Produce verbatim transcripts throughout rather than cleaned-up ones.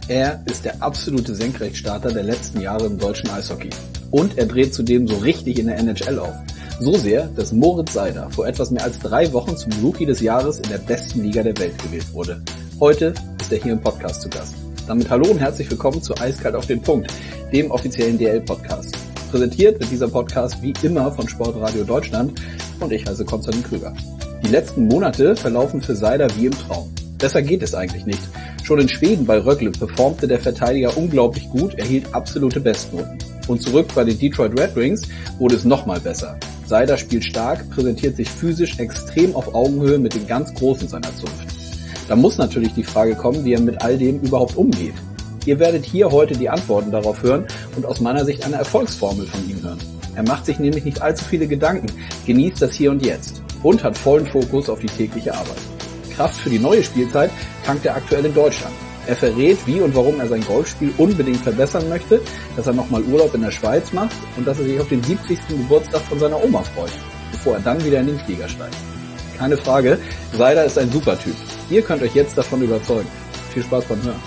Er ist der absolute Senkrechtstarter der letzten Jahre im deutschen Eishockey. Und er dreht zudem so richtig in der N H L auf. So sehr, dass Moritz Seider vor etwas mehr als drei Wochen zum Rookie des Jahres in der besten Liga der Welt gewählt wurde. Heute ist er hier im Podcast zu Gast. Damit hallo und herzlich willkommen zu Eiskalt auf den Punkt, dem offiziellen D L-Podcast. Präsentiert wird dieser Podcast wie immer von Sportradio Deutschland und ich heiße Konstantin Krüger. Die letzten Monate verlaufen für Seider wie im Traum. Besser geht es eigentlich nicht. Schon in Schweden bei Rögle performte der Verteidiger unglaublich gut, erhielt absolute Bestnoten. Und zurück bei den Detroit Red Wings wurde es nochmal besser. Seider spielt stark, präsentiert sich physisch extrem auf Augenhöhe mit den ganz Großen seiner Zunft. Da muss natürlich die Frage kommen, wie er mit all dem überhaupt umgeht. Ihr werdet hier heute die Antworten darauf hören und aus meiner Sicht eine Erfolgsformel von ihm hören. Er macht sich nämlich nicht allzu viele Gedanken, genießt das Hier und Jetzt und hat vollen Fokus auf die tägliche Arbeit. Kraft für die neue Spielzeit tankt er aktuell in Deutschland. Er verrät, wie und warum er sein Golfspiel unbedingt verbessern möchte, dass er nochmal Urlaub in der Schweiz macht und dass er sich auf den siebzigsten Geburtstag von seiner Oma freut, bevor er dann wieder in den Flieger steigt. Keine Frage, Seider ist ein super Typ. Ihr könnt euch jetzt davon überzeugen. Viel Spaß beim Hören.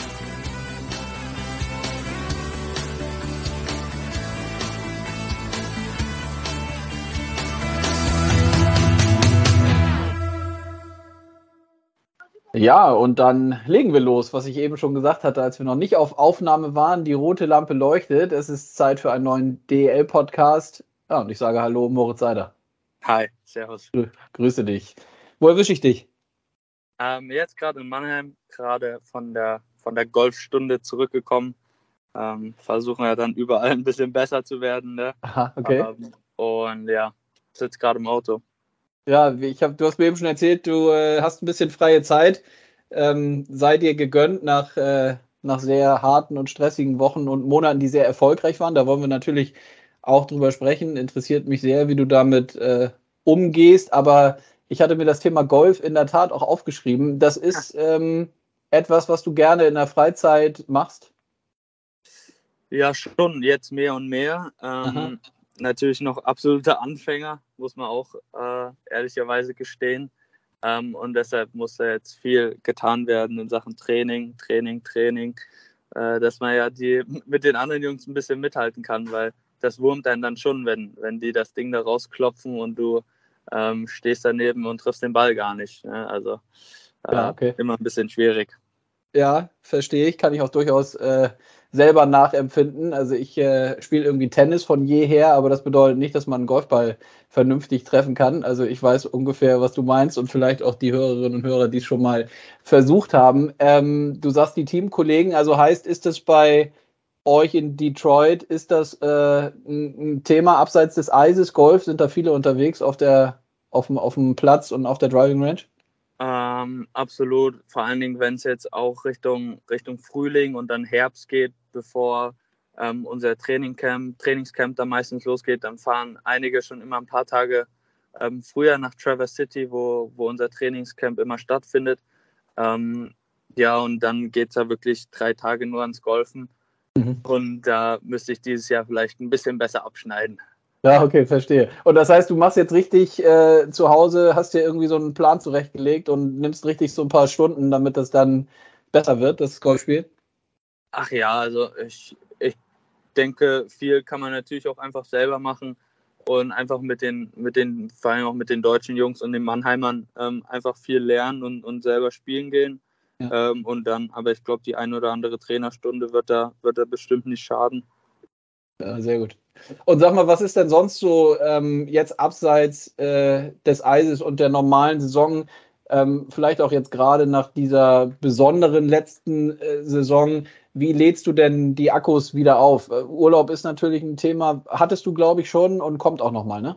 Ja, und dann legen wir los, was ich eben schon gesagt hatte, als wir noch nicht auf Aufnahme waren. Die rote Lampe leuchtet. Es ist Zeit für einen neuen D E L-Podcast. Ja, und ich sage Hallo, Moritz Seider. Hi, servus. Grü- Grüße dich. Wo erwische ich dich? Ähm, jetzt gerade in Mannheim, gerade von der, von der Golfstunde zurückgekommen. Ähm, versuchen ja dann überall ein bisschen besser zu werden. Ne? Aha, okay. Ähm, und ja, sitze gerade im Auto. Ja, wie ich hab, du hast mir eben schon erzählt, du äh, hast ein bisschen freie Zeit. Ähm, sei dir gegönnt nach, äh, nach sehr harten und stressigen Wochen und Monaten, die sehr erfolgreich waren. Da wollen wir natürlich auch drüber sprechen. Interessiert mich sehr, wie du damit äh, umgehst. Aber ich hatte mir das Thema Golf in der Tat auch aufgeschrieben. Das ist ähm, etwas, was du gerne in der Freizeit machst. Ja, schon, jetzt mehr und mehr. Ähm, natürlich noch absoluter Anfänger, muss man auch äh, ehrlicherweise gestehen. Ähm, und deshalb muss da jetzt viel getan werden in Sachen Training, Training, Training, äh, dass man ja die mit den anderen Jungs ein bisschen mithalten kann, weil das wurmt einen dann schon, wenn, wenn die das Ding da rausklopfen und du ähm, stehst daneben und triffst den Ball gar nicht. Ne? Also äh, Ja, okay. immer ein bisschen schwierig. Ja, verstehe ich, kann ich auch durchaus äh, selber nachempfinden. Also ich äh, spiele irgendwie Tennis von jeher, aber das bedeutet nicht, dass man einen Golfball vernünftig treffen kann. Also ich weiß ungefähr, was du meinst und vielleicht auch die Hörerinnen und Hörer, die es schon mal versucht haben. Ähm, du sagst die Teamkollegen, also heißt, ist es bei euch in Detroit, ist das äh, ein, ein Thema abseits des Eises, Golf, sind da viele unterwegs auf der, auf dem, auf dem Platz und auf der Driving Range? Ähm, absolut, vor allen Dingen, wenn es jetzt auch Richtung, Richtung Frühling und dann Herbst geht, bevor ähm, unser Trainingcamp, Trainingscamp dann meistens losgeht, dann fahren einige schon immer ein paar Tage ähm, früher nach Traverse City, wo, wo unser Trainingscamp immer stattfindet. Ähm, ja, und dann geht es ja wirklich drei Tage nur ans Golfen. Mhm. Und da müsste ich dieses Jahr vielleicht ein bisschen besser abschneiden. Ja, okay, verstehe. Und das heißt, du machst jetzt richtig äh, zu Hause, hast dir irgendwie so einen Plan zurechtgelegt und nimmst richtig so ein paar Stunden, damit das dann besser wird, das Golfspiel? Ach ja, also ich, ich denke, viel kann man natürlich auch einfach selber machen und einfach mit den, mit den, vor allem auch mit den deutschen Jungs und den Mannheimern ähm, einfach viel lernen und, und selber spielen gehen. Ja. Ähm, und dann, aber ich glaube, die ein oder andere Trainerstunde wird da, wird da bestimmt nicht schaden. Ja, sehr gut. Und sag mal, was ist denn sonst so ähm, jetzt abseits äh, des Eises und der normalen Saison, ähm, vielleicht auch jetzt gerade nach dieser besonderen letzten äh, Saison, wie lädst du denn die Akkus wieder auf? Äh, Urlaub ist natürlich ein Thema, hattest du, glaube ich, schon und kommt auch nochmal, ne?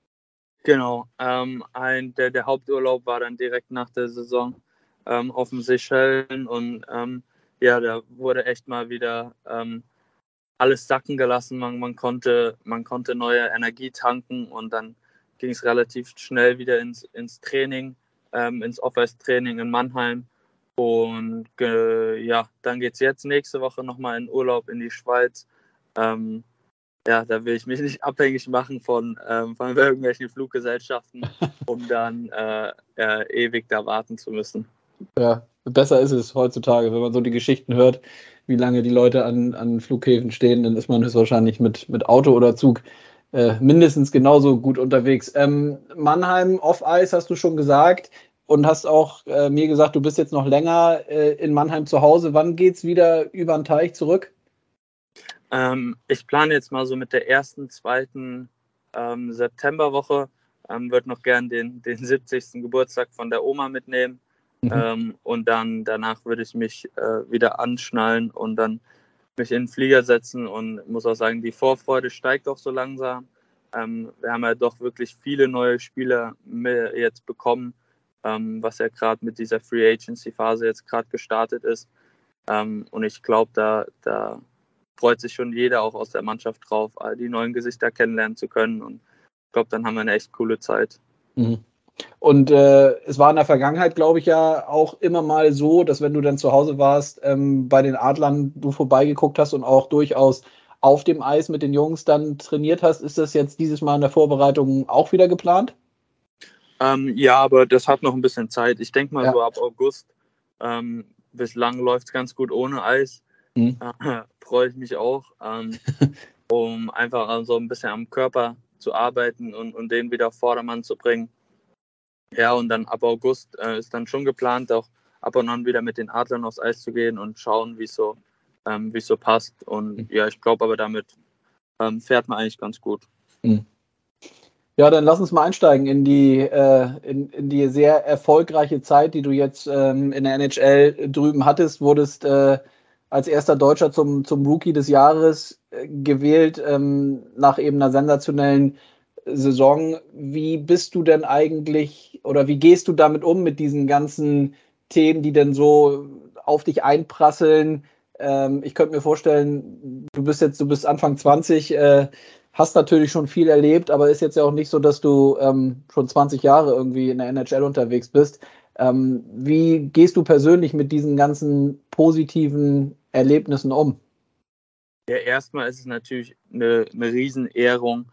Genau, ähm, ein, der, der Haupturlaub war dann direkt nach der Saison ähm, auf den Seychellen und ähm, ja, da wurde echt mal wieder ähm, alles sacken gelassen. Man, man, konnte, man konnte neue Energie tanken und dann ging es relativ schnell wieder ins, ins Training, ähm, ins Off-Ice-Training in Mannheim. Und äh, ja, dann geht es jetzt nächste Woche nochmal in Urlaub in die Schweiz. Ähm, ja, da will ich mich nicht abhängig machen von, ähm, von irgendwelchen Fluggesellschaften, um dann äh, äh, ewig da warten zu müssen. Ja, besser ist es heutzutage, wenn man so die Geschichten hört, wie lange die Leute an, an Flughäfen stehen, dann ist man höchstwahrscheinlich mit, mit Auto oder Zug äh, mindestens genauso gut unterwegs. Ähm, Mannheim Off-Ice hast du schon gesagt und hast auch äh, mir gesagt, du bist jetzt noch länger äh, in Mannheim zu Hause. Wann geht's wieder über den Teich zurück? Ähm, ich plane jetzt mal so mit der ersten, zweiten ähm, Septemberwoche. Ähm, würde noch gern den, den siebzigsten Geburtstag von der Oma mitnehmen. Mhm. Ähm, und dann danach würde ich mich äh, wieder anschnallen und dann mich in den Flieger setzen und muss auch sagen, die Vorfreude steigt auch so langsam. Ähm, wir haben ja doch wirklich viele neue Spieler jetzt bekommen, ähm, was ja gerade mit dieser Free Agency Phase jetzt gerade gestartet ist. Ähm, und ich glaube, da, da freut sich schon jeder auch aus der Mannschaft drauf, all die neuen Gesichter kennenlernen zu können. Und ich glaube, dann haben wir eine echt coole Zeit. Mhm. Und äh, es war in der Vergangenheit, glaube ich, ja auch immer mal so, dass wenn du dann zu Hause warst, ähm, bei den Adlern du vorbeigeguckt hast und auch durchaus auf dem Eis mit den Jungs dann trainiert hast. Ist das jetzt dieses Mal in der Vorbereitung auch wieder geplant? Ähm, ja, aber das hat noch ein bisschen Zeit. Ich denke mal Ja. so ab August. Ähm, bislang läuft es ganz gut ohne Eis. Mhm. Äh, freue ich mich auch, ähm, um einfach so ein bisschen am Körper zu arbeiten und, und den wieder auf Vordermann zu bringen. Ja, und dann ab August äh, ist dann schon geplant, auch ab und an wieder mit den Adlern aufs Eis zu gehen und schauen, wie so, ähm, es so passt. Und ja, ich glaube aber damit ähm, fährt man eigentlich ganz gut. Mhm. Ja, dann lass uns mal einsteigen in die, äh, in, in die sehr erfolgreiche Zeit, die du jetzt ähm, in der N H L drüben hattest. Wurdest äh, als erster Deutscher zum, zum Rookie des Jahres äh, gewählt, ähm, nach eben einer sensationellen Saison. Wie bist du denn eigentlich oder wie gehst du damit um mit diesen ganzen Themen, die denn so auf dich einprasseln? Ähm, ich könnte mir vorstellen, du bist jetzt, du bist Anfang zwanzig, äh, hast natürlich schon viel erlebt, aber ist jetzt ja auch nicht so, dass du ähm, schon zwanzig Jahre irgendwie in der N H L unterwegs bist. Ähm, wie gehst du persönlich mit diesen ganzen positiven Erlebnissen um? Ja, erstmal ist es natürlich eine, eine Riesenehrung,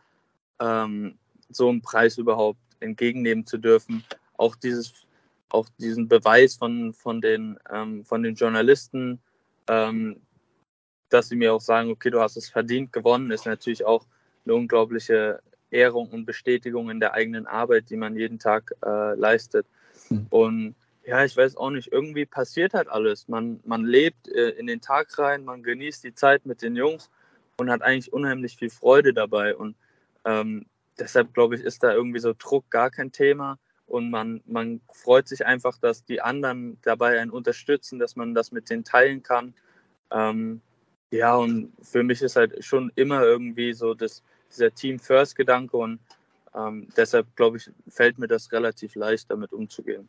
ähm, so einen Preis überhaupt entgegennehmen zu dürfen. Auch dieses, auch diesen Beweis von, von, den, ähm, von den Journalisten, ähm, dass sie mir auch sagen, okay, du hast es verdient gewonnen, ist natürlich auch eine unglaubliche Ehrung und Bestätigung in der eigenen Arbeit, die man jeden Tag äh, leistet. Mhm. Und ja, ich weiß auch nicht, irgendwie passiert halt alles. Man, man lebt äh, in den Tag rein, man genießt die Zeit mit den Jungs und hat eigentlich unheimlich viel Freude dabei. Und ähm, deshalb, glaube ich, ist da irgendwie so Druck gar kein Thema. Und man, man freut sich einfach, dass die anderen dabei einen unterstützen, dass man das mit denen teilen kann. Ähm, ja, und für mich ist halt schon immer irgendwie so das, dieser Team-First-Gedanke und ähm, deshalb, glaube ich, fällt mir das relativ leicht, damit umzugehen.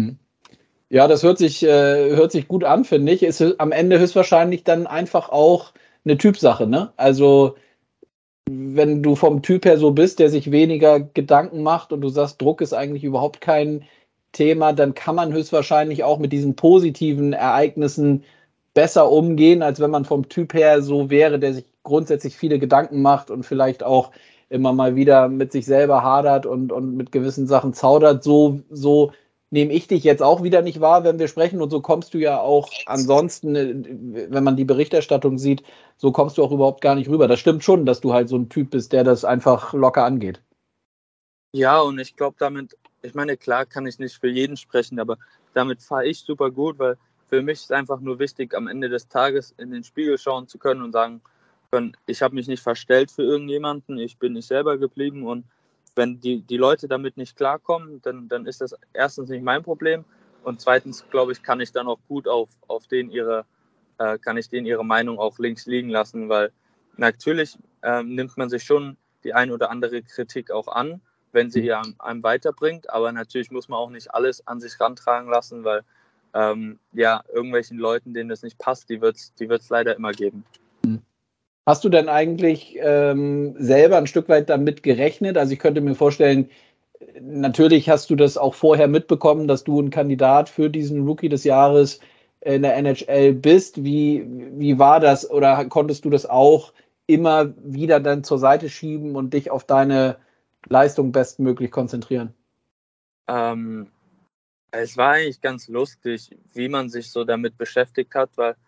Ja, das hört sich, äh, hört sich gut an, finde ich. Ist am Ende höchstwahrscheinlich dann einfach auch eine Typsache, ne? Also, wenn du vom Typ her so bist, der sich weniger Gedanken macht und du sagst, Druck ist eigentlich überhaupt kein Thema, dann kann man höchstwahrscheinlich auch mit diesen positiven Ereignissen besser umgehen, als wenn man vom Typ her so wäre, der sich grundsätzlich viele Gedanken macht und vielleicht auch immer mal wieder mit sich selber hadert und, und mit gewissen Sachen zaudert. So, so nehme ich dich jetzt auch wieder nicht wahr, wenn wir sprechen. Und so kommst du ja auch ansonsten, wenn man die Berichterstattung sieht, so kommst du auch überhaupt gar nicht rüber. Das stimmt schon, dass du halt so ein Typ bist, der das einfach locker angeht. Ja, und ich glaube damit, ich meine, klar kann ich nicht für jeden sprechen, aber damit fahre ich super gut, weil für mich ist einfach nur wichtig, am Ende des Tages in den Spiegel schauen zu können und sagen können, ich habe mich nicht verstellt für irgendjemanden, ich bin nicht selber geblieben und wenn die, die Leute damit nicht klarkommen, dann, dann ist das erstens nicht mein Problem und zweitens, glaube ich, kann ich dann auch gut auf, auf den ihre, äh, kann ich denen ihre Meinung auch links liegen lassen, weil natürlich äh, nimmt man sich schon die ein oder andere Kritik auch an, wenn sie ihr einem weiterbringt. Aber natürlich muss man auch nicht alles an sich rantragen lassen, weil ähm, ja, irgendwelchen Leuten, denen das nicht passt, die wird es die wird's leider immer geben. Hast du denn eigentlich ähm, selber ein Stück weit damit gerechnet? Also ich könnte mir vorstellen, natürlich hast du das auch vorher mitbekommen, dass du ein Kandidat für diesen Rookie des Jahres in der N H L bist. Wie, wie war das oder konntest du das auch immer wieder dann zur Seite schieben und dich auf deine Leistung bestmöglich konzentrieren? Ähm, es war eigentlich ganz lustig, wie man sich so damit beschäftigt hat, weil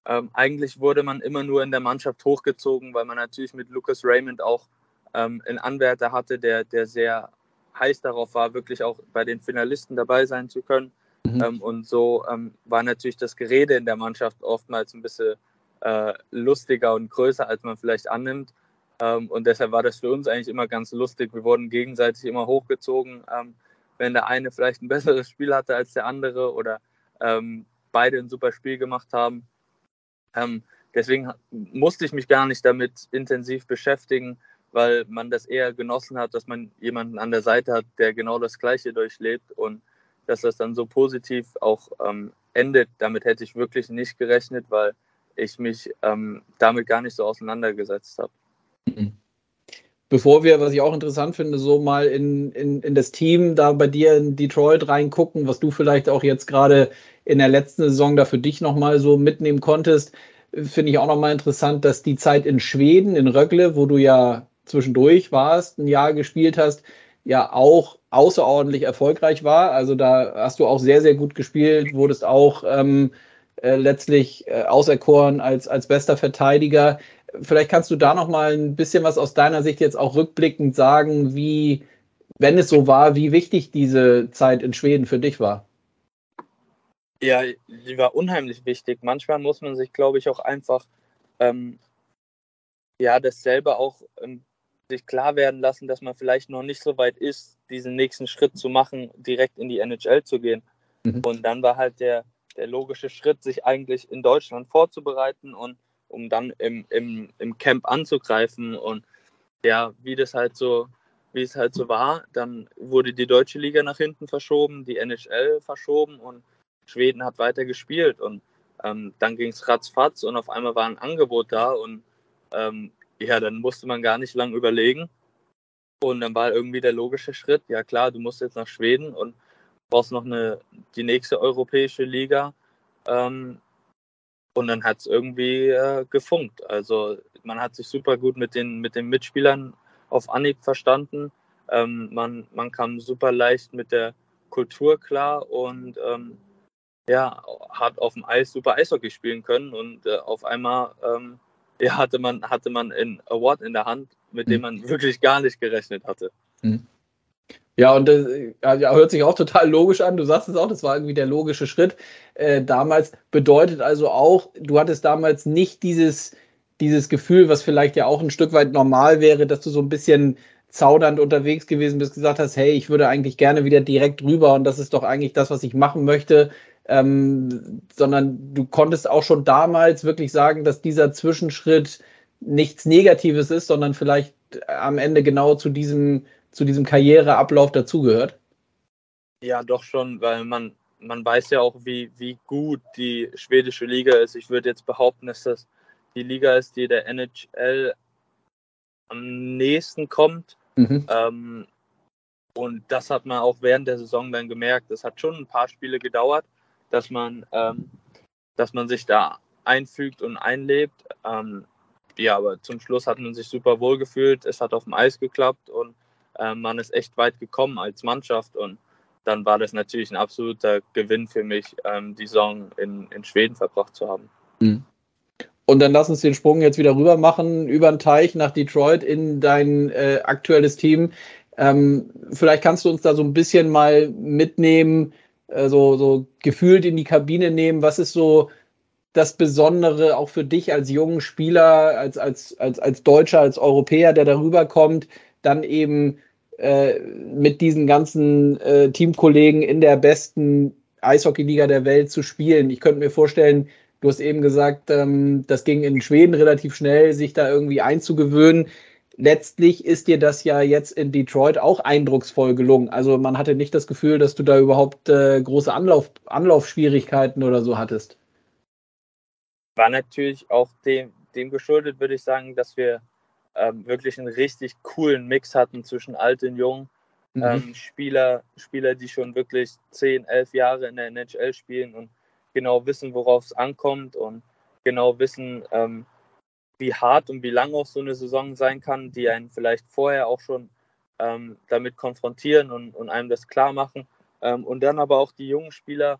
ähm, eigentlich wurde man immer nur in der Mannschaft hochgezogen, weil man natürlich mit Lucas Raymond auch ähm, einen Anwärter hatte, der, der sehr heiß darauf war, wirklich auch bei den Finalisten dabei sein zu können. Mhm. Ähm, und so ähm, war natürlich das Gerede in der Mannschaft oftmals ein bisschen äh, lustiger und größer, als man vielleicht annimmt. Ähm, und deshalb war das für uns eigentlich immer ganz lustig. Wir wurden gegenseitig immer hochgezogen, ähm, wenn der eine vielleicht ein besseres Spiel hatte als der andere oder ähm, beide ein super Spiel gemacht haben. Ähm, deswegen musste ich mich gar nicht damit intensiv beschäftigen, weil man das eher genossen hat, dass man jemanden an der Seite hat, der genau das Gleiche durchlebt und dass das dann so positiv auch ähm, endet. Damit hätte ich wirklich nicht gerechnet, weil ich mich ähm, damit gar nicht so auseinandergesetzt habe. Mhm. Bevor wir, was ich auch interessant finde, so mal in, in, in das Team da bei dir in Detroit reingucken, was du vielleicht auch jetzt gerade in der letzten Saison da für dich nochmal so mitnehmen konntest, finde ich auch nochmal interessant, dass die Zeit in Schweden, in Rögle, wo du ja zwischendurch warst, ein Jahr gespielt hast, ja auch außerordentlich erfolgreich war. Also da hast du auch sehr, sehr gut gespielt, wurdest auch ähm, äh, letztlich äh, auserkoren als, als bester Verteidiger. Vielleicht kannst du da noch mal ein bisschen was aus deiner Sicht jetzt auch rückblickend sagen, wie, wenn es so war, wie wichtig diese Zeit in Schweden für dich war. Ja, die war unheimlich wichtig. Manchmal muss man sich, glaube ich, auch einfach ähm, ja, das selber auch ähm, sich klar werden lassen, dass man vielleicht noch nicht so weit ist, diesen nächsten Schritt zu machen, direkt in die N H L zu gehen. Mhm. Und dann war halt der, der logische Schritt, sich eigentlich in Deutschland vorzubereiten und um dann im, im, im Camp anzugreifen. Und ja, wie das halt so, wie es halt so war, dann wurde die deutsche Liga nach hinten verschoben, die N H L verschoben und Schweden hat weiter gespielt. Und ähm, dann ging es ratzfatz und auf einmal war ein Angebot da und ähm, ja, dann musste man gar nicht lange überlegen. Und dann war irgendwie der logische Schritt, ja klar, du musst jetzt nach Schweden und brauchst noch eine, die nächste europäische Liga. Ähm, und dann hat es irgendwie äh, gefunkt. Also man hat sich super gut mit den, mit den Mitspielern auf Anhieb verstanden. Ähm, man, man kam super leicht mit der Kultur klar und ähm, ja, hat auf dem Eis super Eishockey spielen können. Und äh, auf einmal ähm, ja, hatte man, hatte man einen Award in der Hand, mit dem Mhm. man wirklich gar nicht gerechnet hatte. Mhm. Ja, und das ja, hört sich auch total logisch an. Du sagst es auch, das war irgendwie der logische Schritt. Äh, damals bedeutet also auch, du hattest damals nicht dieses, dieses Gefühl, was vielleicht ja auch ein Stück weit normal wäre, dass du so ein bisschen zaudernd unterwegs gewesen bist, gesagt hast, hey, ich würde eigentlich gerne wieder direkt rüber und das ist doch eigentlich das, was ich machen möchte. Ähm, sondern du konntest auch schon damals wirklich sagen, dass dieser Zwischenschritt nichts Negatives ist, sondern vielleicht am Ende genau zu diesem zu diesem Karriereablauf dazugehört? Ja, doch schon, weil man, man weiß ja auch, wie, wie gut die schwedische Liga ist. Ich würde jetzt behaupten, dass das die Liga ist, die der N H L am nächsten kommt. Mhm. Ähm, und das hat man auch während der Saison dann gemerkt. Es hat schon ein paar Spiele gedauert, dass man, ähm, dass man sich da einfügt und einlebt. Ähm, ja, aber zum Schluss hat man sich super wohl gefühlt. Es hat auf dem Eis geklappt und äh, man ist echt weit gekommen als Mannschaft. Und dann war das natürlich ein absoluter Gewinn für mich, ähm, die Saison in, in Schweden verbracht zu haben. Mhm. Und dann lass uns den Sprung jetzt wieder rüber machen, über den Teich nach Detroit in dein äh, aktuelles Team. Ähm, vielleicht kannst du uns da so ein bisschen mal mitnehmen, äh, so, so gefühlt in die Kabine nehmen. Was ist so das Besondere auch für dich als jungen Spieler, als, als, als, als Deutscher, als Europäer, der darüber kommt, dann eben äh, mit diesen ganzen äh, Teamkollegen in der besten Eishockeyliga der Welt zu spielen? Ich könnte mir vorstellen, du hast eben gesagt, ähm, das ging in Schweden relativ schnell, sich da irgendwie einzugewöhnen. Letztlich ist dir das ja jetzt in Detroit auch eindrucksvoll gelungen. Also man hatte nicht das Gefühl, dass du da überhaupt äh, große Anlauf, Anlaufschwierigkeiten oder so hattest. War natürlich auch dem, dem geschuldet, würde ich sagen, dass wir ähm, wirklich einen richtig coolen Mix hatten zwischen alt und jung. Mhm. Ähm, Spieler, Spieler, die schon wirklich zehn, elf Jahre in der N H L spielen und genau wissen, worauf es ankommt und genau wissen, ähm, wie hart und wie lang auch so eine Saison sein kann, die einen vielleicht vorher auch schon ähm, damit konfrontieren und, und einem das klar machen. Ähm, und dann aber auch die jungen Spieler,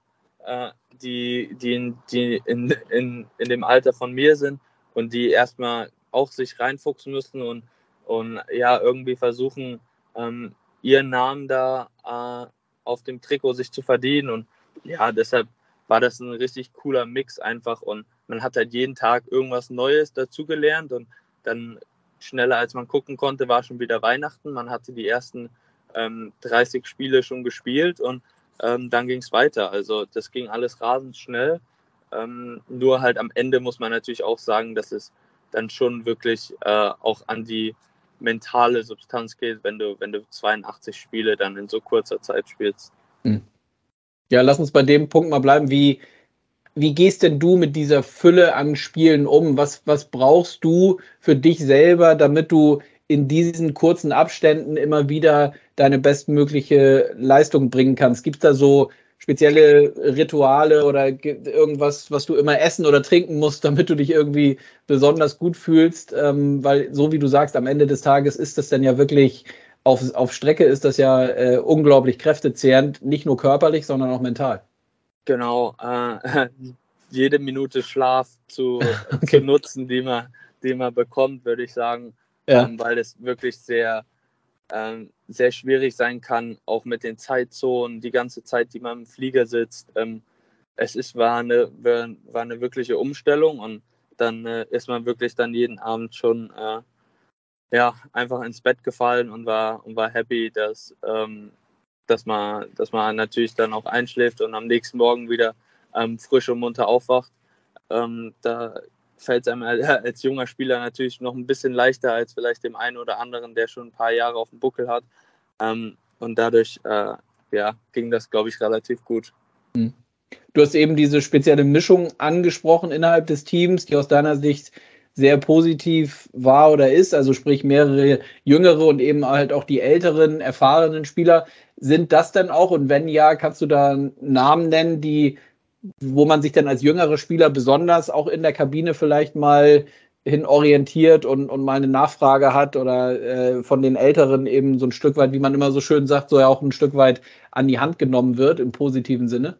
äh, die, die, in, die in, in, in dem Alter von mir sind und die erstmal auch sich reinfuchsen müssen und, und ja, irgendwie versuchen, ähm, ihren Namen da äh, auf dem Trikot sich zu verdienen. Und ja, deshalb war das ein richtig cooler Mix einfach und man hat halt jeden Tag irgendwas Neues dazugelernt und dann schneller als man gucken konnte, war schon wieder Weihnachten. Man hatte die ersten ähm, dreißig Spiele schon gespielt und ähm, dann ging es weiter. Also das ging alles rasend schnell. Ähm, nur halt am Ende muss man natürlich auch sagen, dass es dann schon wirklich äh, auch an die mentale Substanz geht, wenn du, wenn du zweiundachtzig Spiele dann in so kurzer Zeit spielst. Hm. Ja, lass uns bei dem Punkt mal bleiben. Wie, wie gehst denn du mit dieser Fülle an Spielen um? Was, was brauchst du für dich selber, damit du in diesen kurzen Abständen immer wieder deine bestmögliche Leistung bringen kannst? Gibt es da so spezielle Rituale oder irgendwas, was du immer essen oder trinken musst, damit du dich irgendwie besonders gut fühlst? Ähm, weil so wie du sagst, am Ende des Tages ist das dann ja wirklich, auf, auf Strecke ist das ja äh, unglaublich kräftezehrend, nicht nur körperlich, sondern auch mental. Genau, äh, jede Minute Schlaf zu, Okay. zu nutzen, die man, die man bekommt, würde ich sagen, Ja. ähm, weil es wirklich sehr, ähm, sehr schwierig sein kann, auch mit den Zeitzonen, die ganze Zeit, die man im Flieger sitzt. Ähm, es ist, war, eine, war eine wirkliche Umstellung und dann äh, ist man wirklich dann jeden Abend schon äh, ja, einfach ins Bett gefallen und war, und war happy, dass, ähm, dass, man, dass man natürlich dann auch einschläft und am nächsten Morgen wieder ähm, frisch und munter aufwacht. Ähm, da fällt es einem als junger Spieler natürlich noch ein bisschen leichter als vielleicht dem einen oder anderen, der schon ein paar Jahre auf dem Buckel hat. Ähm, und dadurch äh, ja, ging das, glaube ich, relativ gut. Du hast eben diese spezielle Mischung angesprochen innerhalb des Teams, die aus deiner Sicht sehr positiv war oder ist, also sprich mehrere jüngere und eben halt auch die älteren, erfahrenen Spieler. Sind das denn auch, und wenn ja, kannst du da Namen nennen, die, wo man sich dann als jüngerer Spieler besonders auch in der Kabine vielleicht mal hin orientiert und, und mal eine Nachfrage hat oder äh, von den Älteren eben so ein Stück weit, wie man immer so schön sagt, so ja auch ein Stück weit an die Hand genommen wird im positiven Sinne?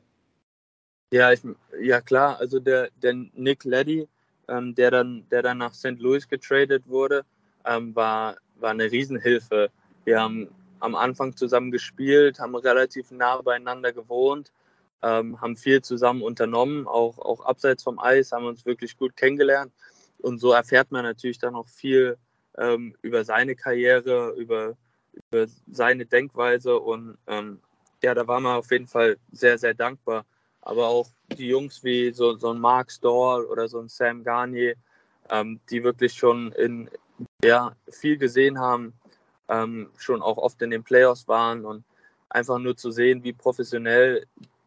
Ja, ich, ja klar, also der, der Nick Leddy, ähm, der, dann, der dann nach Sankt Louis getradet wurde, ähm, war, war eine Riesenhilfe. Wir haben am Anfang zusammen gespielt, haben relativ nah beieinander gewohnt, ähm, haben viel zusammen unternommen, auch, auch abseits vom Eis, haben uns wirklich gut kennengelernt. Und so erfährt man natürlich dann auch viel ähm, über seine Karriere, über, über seine Denkweise. Und ähm, ja, da war man auf jeden Fall sehr, sehr dankbar. Aber auch die Jungs wie so, so ein Mark Storr oder so ein Sam Garnier, ähm, die wirklich schon in, ja, viel gesehen haben, ähm, schon auch oft in den Playoffs waren und einfach nur zu sehen, wie professionell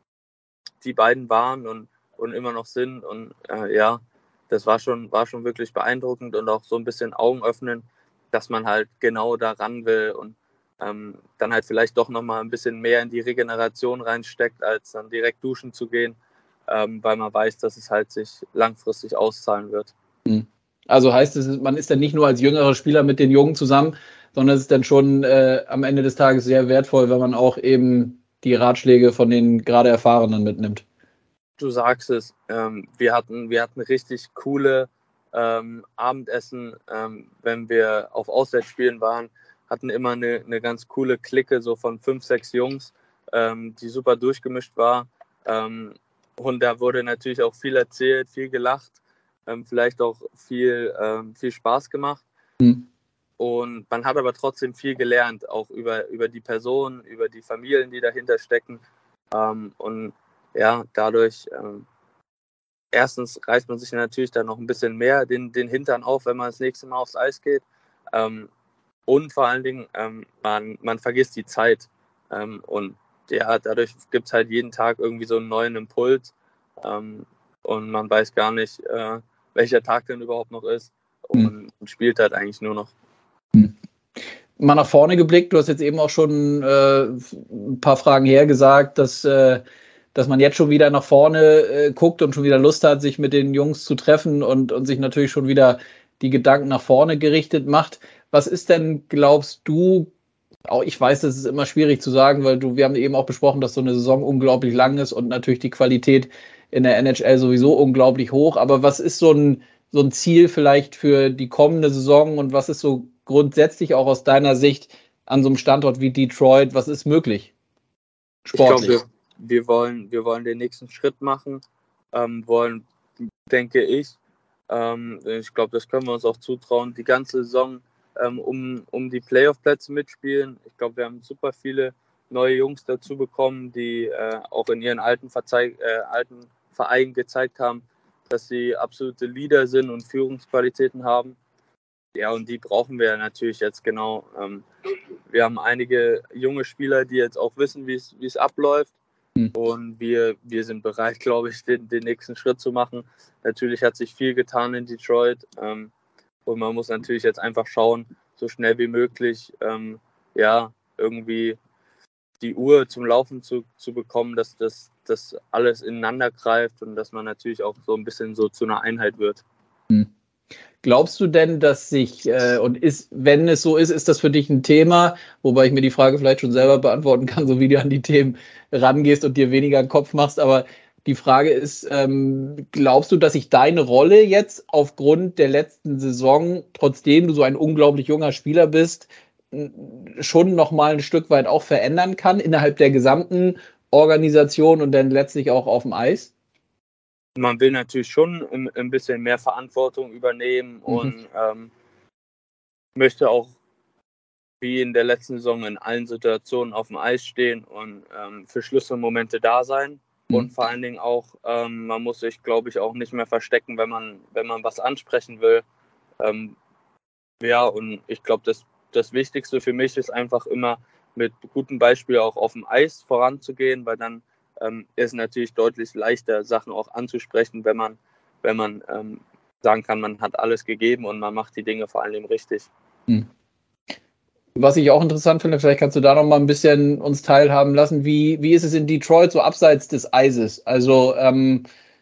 die beiden waren und, und immer noch sind. Und äh, ja, das war schon, war schon wirklich beeindruckend und auch so ein bisschen Augen öffnen, dass man halt genau da ran will und ähm, dann halt vielleicht doch nochmal ein bisschen mehr in die Regeneration reinsteckt, als dann direkt duschen zu gehen, ähm, weil man weiß, dass es halt sich langfristig auszahlen wird. Also heißt es, man ist dann nicht nur als jüngerer Spieler mit den Jungen zusammen, sondern es ist dann schon äh, am Ende des Tages sehr wertvoll, wenn man auch eben die Ratschläge von den gerade Erfahrenen mitnimmt. Du sagst es, ähm, wir, hatten, wir hatten richtig coole ähm, Abendessen, ähm, wenn wir auf Auswärtsspielen waren, hatten immer eine, eine ganz coole Clique so von fünf, sechs Jungs, ähm, die super durchgemischt war. Ähm, und da wurde natürlich auch viel erzählt, viel gelacht, ähm, vielleicht auch viel, ähm, viel Spaß gemacht. Hm. Und man hat aber trotzdem viel gelernt, auch über, über die Personen, über die Familien, die dahinter stecken. Ähm, und ja, dadurch, ähm, erstens reißt man sich natürlich dann noch ein bisschen mehr den, den Hintern auf, wenn man das nächste Mal aufs Eis geht. Ähm, und vor allen Dingen, ähm, man, man vergisst die Zeit. Ähm, und ja, dadurch gibt es halt jeden Tag irgendwie so einen neuen Impuls. Ähm, und man weiß gar nicht, äh, welcher Tag denn überhaupt noch ist. Und, Hm. und spielt halt eigentlich nur noch. Hm. Mal nach vorne geblickt, du hast jetzt eben auch schon äh, ein paar Fragen hergesagt, dass, äh, dass man jetzt schon wieder nach vorne äh, guckt und schon wieder Lust hat, sich mit den Jungs zu treffen und, und sich natürlich schon wieder die Gedanken nach vorne gerichtet macht. Was ist denn, glaubst du, Auch ich weiß, das ist immer schwierig zu sagen, weil du, wir haben eben auch besprochen, dass so eine Saison unglaublich lang ist und natürlich die Qualität in der N H L sowieso unglaublich hoch. Aber was ist so ein, so ein Ziel vielleicht für die kommende Saison und was ist so grundsätzlich auch aus deiner Sicht an so einem Standort wie Detroit, was ist möglich? Sportlich. Ich glaube, wir, wir, wollen, wir wollen den nächsten Schritt machen, ähm, wollen, denke ich, ähm, ich glaube, das können wir uns auch zutrauen, die ganze Saison ähm, um, um die Playoff-Plätze mitspielen. Ich glaube, wir haben super viele neue Jungs dazu bekommen, die äh, auch in ihren alten, Verzeih- äh, alten Vereinen gezeigt haben, dass sie absolute Leader sind und Führungsqualitäten haben. Ja, und die brauchen wir natürlich jetzt genau. Ähm, wir haben einige junge Spieler, die jetzt auch wissen, wie es abläuft. Mhm. Und wir, wir sind bereit, glaube ich, den, den nächsten Schritt zu machen. Natürlich hat sich viel getan in Detroit. Ähm, und man muss natürlich jetzt einfach schauen, so schnell wie möglich, ähm, ja, irgendwie die Uhr zum Laufen zu, zu bekommen, dass das dass alles ineinander greift und dass man natürlich auch so ein bisschen so zu einer Einheit wird. Mhm. Glaubst du denn, dass sich, äh, und ist, wenn es so ist, ist das für dich ein Thema, wobei ich mir die Frage vielleicht schon selber beantworten kann, so wie du an die Themen rangehst und dir weniger einen Kopf machst, aber die Frage ist, ähm, glaubst du, dass sich deine Rolle jetzt aufgrund der letzten Saison, trotzdem du so ein unglaublich junger Spieler bist, schon nochmal ein Stück weit auch verändern kann innerhalb der gesamten Organisation und dann letztlich auch auf dem Eis? Man will natürlich schon ein, ein bisschen mehr Verantwortung übernehmen mhm. und ähm, möchte auch wie in der letzten Saison in allen Situationen auf dem Eis stehen und ähm, für Schlüsselmomente da sein. Mhm. Und vor allen Dingen auch, ähm, man muss sich, glaube ich, auch nicht mehr verstecken, wenn man, wenn man was ansprechen will. Ähm, ja, und ich glaube, das, das Wichtigste für mich ist einfach immer mit gutem Beispiel auch auf dem Eis voranzugehen, weil dann ähm, ist es natürlich deutlich leichter, Sachen auch anzusprechen, wenn man, wenn man ähm, sagen kann, man hat alles gegeben und man macht die Dinge vor allem richtig. Mhm. Was ich auch interessant finde, vielleicht kannst du da noch mal ein bisschen uns teilhaben lassen, wie, wie ist es in Detroit so abseits des Eises? Also ähm,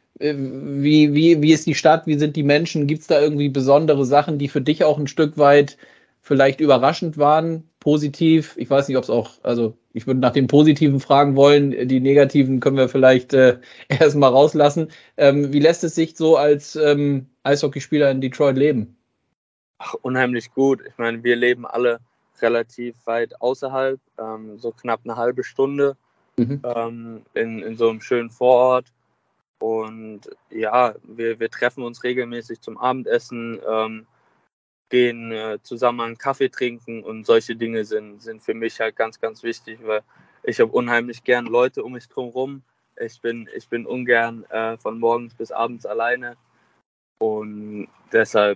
wie, wie, wie ist die Stadt, wie sind die Menschen? Gibt es da irgendwie besondere Sachen, die für dich auch ein Stück weit vielleicht überraschend waren, positiv? Ich weiß nicht, ob es auch, also ich würde nach den Positiven fragen wollen, die Negativen können wir vielleicht äh, erstmal rauslassen. Ähm, wie lässt es sich so als ähm, Eishockeyspieler in Detroit leben? Ach, unheimlich gut. Ich meine, wir leben alle relativ weit außerhalb, ähm, so knapp eine halbe Stunde mhm. ähm, in, in so einem schönen Vorort. Und ja, wir, wir treffen uns regelmäßig zum Abendessen, ähm, gehen äh, zusammen einen Kaffee trinken und solche Dinge sind, sind für mich halt ganz, ganz wichtig, weil ich habe unheimlich gern Leute um mich drum rum. Ich bin, ich bin ungern äh, von morgens bis abends alleine und deshalb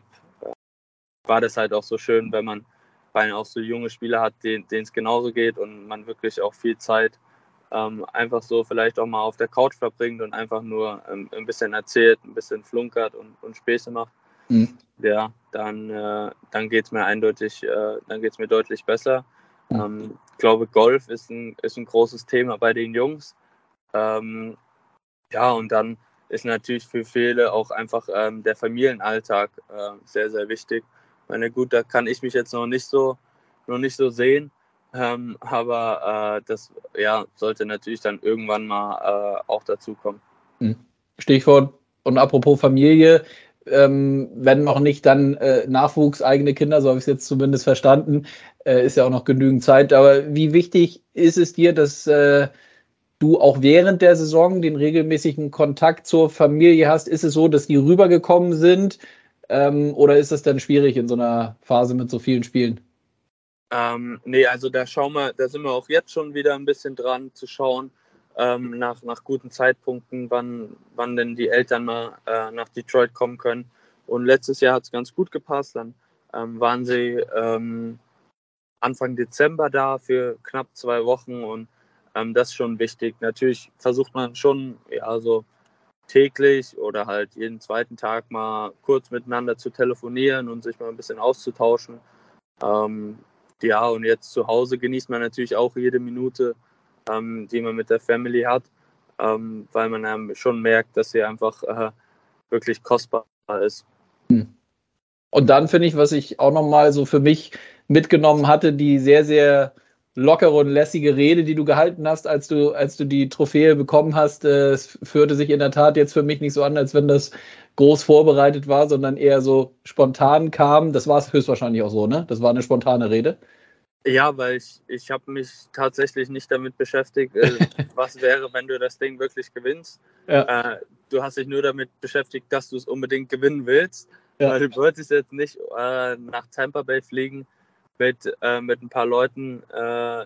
war das halt auch so schön, wenn man, weil man auch so junge Spieler hat, denen es genauso geht und man wirklich auch viel Zeit ähm, einfach so vielleicht auch mal auf der Couch verbringt und einfach nur ähm, ein bisschen erzählt, ein bisschen flunkert und, und Späße macht. Mhm. Ja, dann, äh, dann geht es mir eindeutig, äh, dann geht es mir deutlich besser. Mhm. Ähm, ich glaube, Golf ist ein, ist ein großes Thema bei den Jungs. Ähm, ja, und dann ist natürlich für viele auch einfach ähm, der Familienalltag äh, sehr, sehr wichtig. Ich meine, gut, da kann ich mich jetzt noch nicht so, noch nicht so sehen, ähm, aber äh, das ja, sollte natürlich dann irgendwann mal äh, auch dazukommen. Stichwort und apropos Familie, ähm, wenn noch nicht dann äh, Nachwuchs, eigene Kinder, so habe ich es jetzt zumindest verstanden, äh, ist ja auch noch genügend Zeit. Aber wie wichtig ist es dir, dass äh, du auch während der Saison den regelmäßigen Kontakt zur Familie hast? Ist es so, dass die rübergekommen sind? Ähm, oder ist es dann schwierig in so einer Phase mit so vielen Spielen? Ähm, nee, also da schauen wir, da sind wir auch jetzt schon wieder ein bisschen dran zu schauen, ähm, nach, nach guten Zeitpunkten, wann, wann denn die Eltern mal äh, nach Detroit kommen können. Und letztes Jahr hat es ganz gut gepasst. Dann ähm, waren sie ähm, Anfang Dezember da für knapp zwei Wochen und ähm, das ist schon wichtig. Natürlich versucht man schon, ja, so täglich oder halt jeden zweiten Tag mal kurz miteinander zu telefonieren und sich mal ein bisschen auszutauschen. Ähm, ja, und jetzt zu Hause genießt man natürlich auch jede Minute, ähm, die man mit der Family hat, ähm, weil man ähm, schon merkt, dass sie einfach äh, wirklich kostbar ist. Und dann finde ich, was ich auch nochmal so für mich mitgenommen hatte, die sehr, sehr lockere und lässige Rede, die du gehalten hast, als du, als du die Trophäe bekommen hast. Es führte sich in der Tat jetzt für mich nicht so an, als wenn das groß vorbereitet war, sondern eher so spontan kam. Das war es höchstwahrscheinlich auch so, ne? Das war eine spontane Rede. Ja, weil ich, ich habe mich tatsächlich nicht damit beschäftigt, äh, was wäre, wenn du das Ding wirklich gewinnst. Ja. Äh, du hast dich nur damit beschäftigt, dass du es unbedingt gewinnen willst. Ja. Weil du wolltest jetzt nicht äh, nach Tampa Bay fliegen mit, äh, mit ein paar Leuten, äh,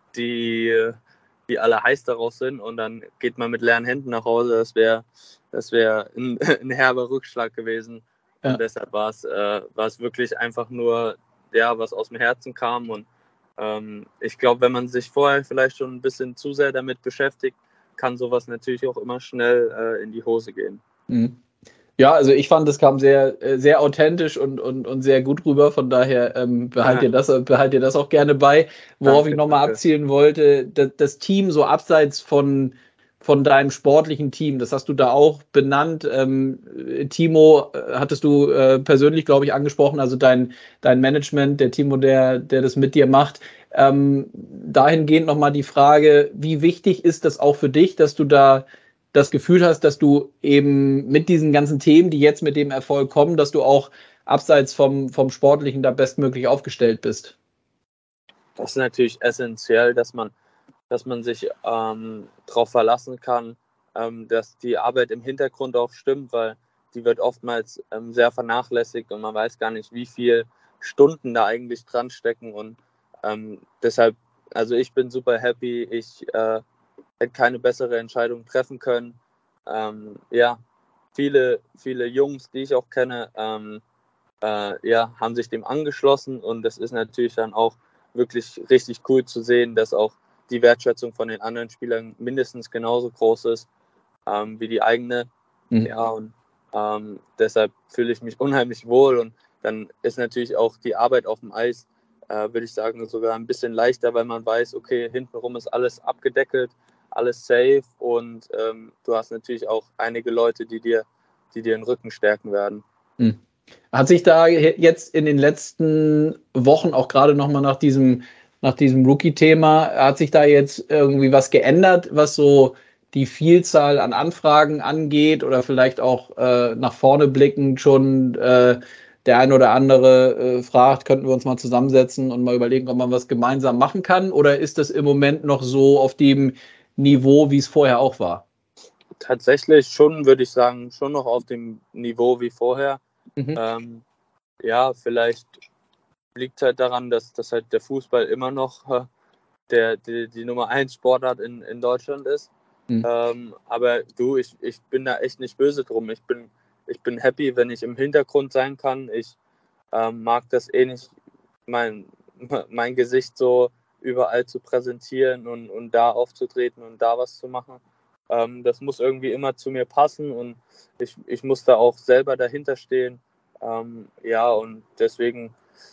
die, die alle heiß darauf sind, und dann geht man mit leeren Händen nach Hause. Das wäre das wär ein, ein herber Rückschlag gewesen. Ja. Und deshalb war es äh, wirklich einfach nur, ja, was aus dem Herzen kam. Und ähm, ich glaube, wenn man sich vorher vielleicht schon ein bisschen zu sehr damit beschäftigt, kann sowas natürlich auch immer schnell äh, in die Hose gehen. Mhm. Ja, also ich fand, das kam sehr, sehr authentisch und, und, und sehr gut rüber. Von daher ähm, behalt, ja. ihr das, behalt ihr das auch gerne bei. Worauf danke, ich nochmal abzielen wollte, das, das Team so abseits von, von deinem sportlichen Team, das hast du da auch benannt. Ähm, Timo hattest du äh, persönlich, glaube ich, angesprochen, also dein, dein Management, der Timo, der, der das mit dir macht. Ähm, dahingehend nochmal die Frage, wie wichtig ist das auch für dich, dass du da das Gefühl hast, dass du eben mit diesen ganzen Themen, die jetzt mit dem Erfolg kommen, dass du auch abseits vom, vom Sportlichen da bestmöglich aufgestellt bist? Das ist natürlich essentiell, dass man, dass man sich ähm, darauf verlassen kann, ähm, dass die Arbeit im Hintergrund auch stimmt, weil die wird oftmals ähm, sehr vernachlässigt und man weiß gar nicht, wie viele Stunden da eigentlich dran stecken. Und ähm, deshalb, also ich bin super happy, ich äh, hätte keine bessere Entscheidung treffen können. Ähm, ja, viele, viele Jungs, die ich auch kenne, ähm, äh, ja, haben sich dem angeschlossen, und das ist natürlich dann auch wirklich richtig cool zu sehen, dass auch die Wertschätzung von den anderen Spielern mindestens genauso groß ist ähm, wie die eigene. Mhm. Ja, und ähm, deshalb fühle ich mich unheimlich wohl, und dann ist natürlich auch die Arbeit auf dem Eis, äh, würde ich sagen, sogar ein bisschen leichter, weil man weiß, okay, hintenrum ist alles abgedeckelt, alles safe, und ähm, du hast natürlich auch einige Leute, die dir, die dir den Rücken stärken werden. Hm. Hat sich da jetzt in den letzten Wochen, auch gerade nochmal nach diesem, nach diesem Rookie-Thema, hat sich da jetzt irgendwie was geändert, was so die Vielzahl an Anfragen angeht, oder vielleicht auch äh, nach vorne blickend schon äh, der ein oder andere äh, fragt, könnten wir uns mal zusammensetzen und mal überlegen, ob man was gemeinsam machen kann? Oder ist das im Moment noch so auf dem Niveau, wie es vorher auch war? Tatsächlich schon, würde ich sagen, schon noch auf dem Niveau wie vorher. Mhm. Ähm, ja, vielleicht liegt es halt daran, dass, dass halt der Fußball immer noch äh, der, die, die Nummer eins Sportart in, in Deutschland ist. Mhm. Ähm, aber du, ich, ich bin da echt nicht böse drum. Ich bin, ich bin happy, wenn ich im Hintergrund sein kann. Ich ähm, mag das eh nicht, mein, mein Gesicht so überall zu präsentieren und, und da aufzutreten und da was zu machen. Ähm, das muss irgendwie immer zu mir passen, und ich, ich muss da auch selber dahinter stehen. Ähm, ja, und deswegen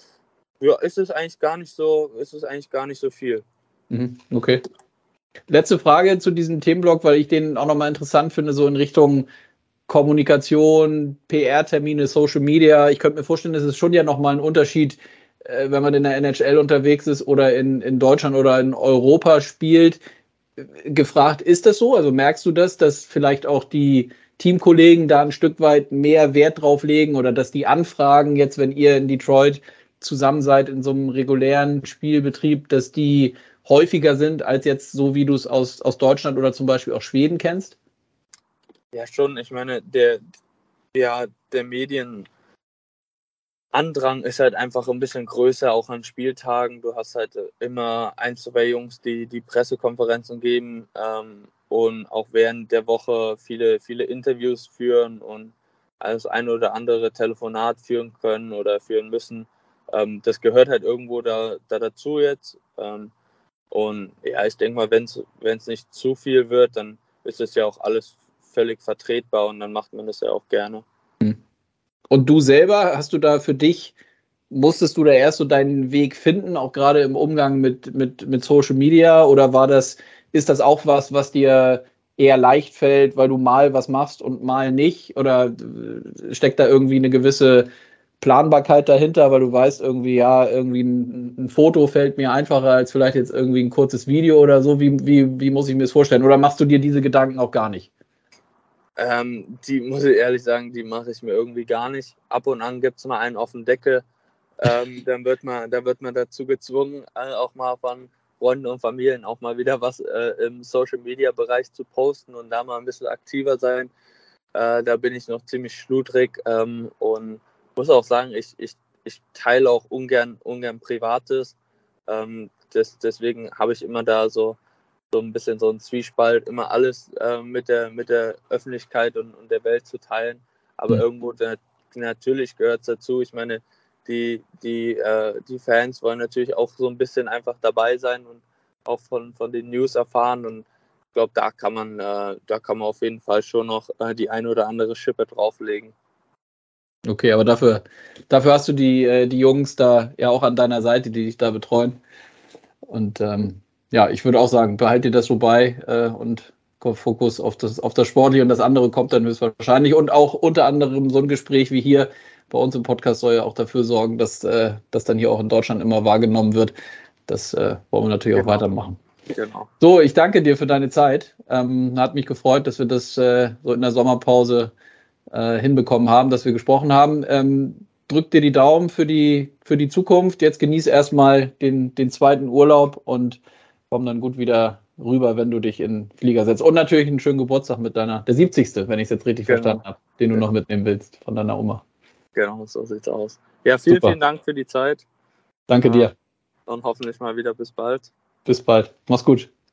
ja, ist es eigentlich gar nicht so, ist es eigentlich gar nicht so viel. Okay. Letzte Frage zu diesem Themenblock, weil ich den auch nochmal interessant finde, so in Richtung Kommunikation, P R-Termine, Social Media. Ich könnte mir vorstellen, es ist schon ja nochmal ein Unterschied, äh, wenn man in der N H L unterwegs ist oder in, in Deutschland oder in Europa spielt. Gefragt, ist das so? Also merkst du das, dass vielleicht auch die Teamkollegen da ein Stück weit mehr Wert drauf legen, oder dass die Anfragen jetzt, wenn ihr in Detroit zusammen seid in so einem regulären Spielbetrieb, dass die häufiger sind als jetzt so, wie du es aus, aus Deutschland oder zum Beispiel auch Schweden kennst? Ja, schon. Ich meine, der, der, der Medienandrang ist halt einfach ein bisschen größer, auch an Spieltagen. Du hast halt immer ein, zwei Jungs, die die Pressekonferenzen geben ähm, und auch während der Woche viele, viele Interviews führen und das ein oder andere Telefonat führen können oder führen müssen. Ähm, das gehört halt irgendwo da, da dazu jetzt. Ähm, und ja, ich denke mal, wenn es nicht zu viel wird, dann ist es ja auch alles völlig vertretbar, und dann macht man das ja auch gerne. Und du selber, hast du da für dich, musstest du da erst so deinen Weg finden, auch gerade im Umgang mit, mit, mit Social Media, oder war das, ist das auch was, was dir eher leicht fällt, weil du mal was machst und mal nicht, oder steckt da irgendwie eine gewisse Planbarkeit dahinter, weil du weißt irgendwie, ja, irgendwie ein, ein Foto fällt mir einfacher als vielleicht jetzt irgendwie ein kurzes Video oder so. Wie, wie, wie muss ich mir das vorstellen? Oder machst du dir diese Gedanken auch gar nicht? Ähm, die muss ich ehrlich sagen, die mache ich mir irgendwie gar nicht. Ab und an gibt es mal einen auf den Deckel. Ähm, dann wird man, da wird man dazu gezwungen, äh, auch mal von Freunden und Familien auch mal wieder was äh, im Social-Media-Bereich zu posten und da mal ein bisschen aktiver sein. Äh, da bin ich noch ziemlich schludrig ähm, und muss auch sagen, ich, ich, ich teile auch ungern, ungern Privates. Ähm, das, deswegen habe ich immer da so so ein bisschen so ein Zwiespalt, immer alles äh, mit, der, mit der Öffentlichkeit und, und der Welt zu teilen. Aber mhm. irgendwo der, natürlich gehört es dazu. Ich meine, die, die, äh, die Fans wollen natürlich auch so ein bisschen einfach dabei sein und auch von, von den News erfahren. Und ich glaube, da kann man, äh, da kann man auf jeden Fall schon noch äh, die eine oder andere Schippe drauflegen. Okay, aber dafür, dafür hast du die, äh, die Jungs da ja auch an deiner Seite, die dich da betreuen. Und ähm, ja, ich würde auch sagen, behalte dir das so bei äh, und Fokus auf das, auf das Sportliche und das andere kommt dann höchstwahrscheinlich. Und auch unter anderem so ein Gespräch wie hier bei uns im Podcast soll ja auch dafür sorgen, dass äh, das dann hier auch in Deutschland immer wahrgenommen wird. Das äh, wollen wir natürlich genau. auch weitermachen. Genau. So, ich danke dir für deine Zeit. Ähm, hat mich gefreut, dass wir das äh, so in der Sommerpause äh, hinbekommen haben, dass wir gesprochen haben. Ähm, drück dir die Daumen für die, für die Zukunft. Jetzt genieß erstmal den, den zweiten Urlaub und komm dann gut wieder rüber, wenn du dich in den Flieger setzt. Und natürlich einen schönen Geburtstag mit deiner, der siebzigste, wenn ich es jetzt richtig genau. verstanden habe, den du genau. noch mitnehmen willst von deiner Oma. Genau, so sieht's aus. Ja, vielen, Super. vielen Dank für die Zeit. Danke dir. Und hoffentlich mal wieder bis bald. Bis bald. Mach's gut.